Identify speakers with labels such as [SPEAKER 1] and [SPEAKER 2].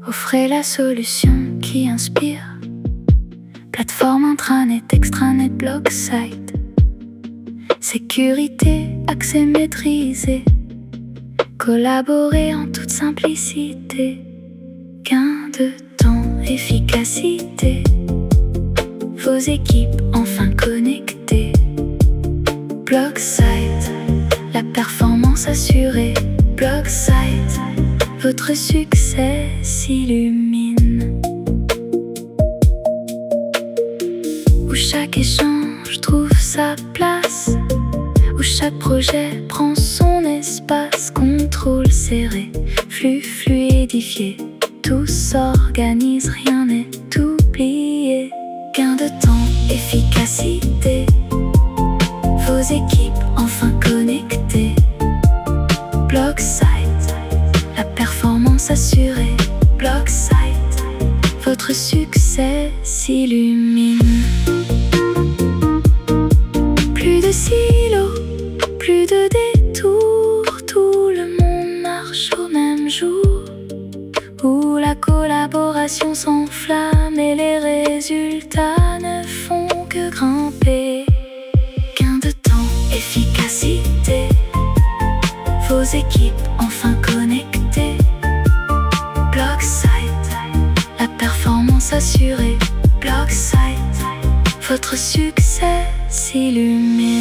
[SPEAKER 1] Offrez la solution qui inspire. Plateforme intranet, extranet, blog, site. Sécurité, accès maîtrisé. Collaborer en toute simplicité. Gain de temps, efficacité. Vos équipes enfin connectées. Blog, site, la performance assurée. Blog, site, votre succès s'illumine. Où chaque échange trouve sa place, où chaque projet prend son espace. Contrôle serré, flux fluidifié, tout s'organise, rien n'est oublié. Gain de temps, efficacité, vos équipes enfin connectées. Blog, site, la performance assurée. Blog, site, votre succès s'illumine. Plus de silos, plus de détours, tout le monde marche au même jour, où la collaboration s'enflamme et les résultats ne font que grimper. Gain de temps, efficacité, vos équipes enfin connectées. Blog, site, la performance assurée. Blog, site, votre succès s'illumine.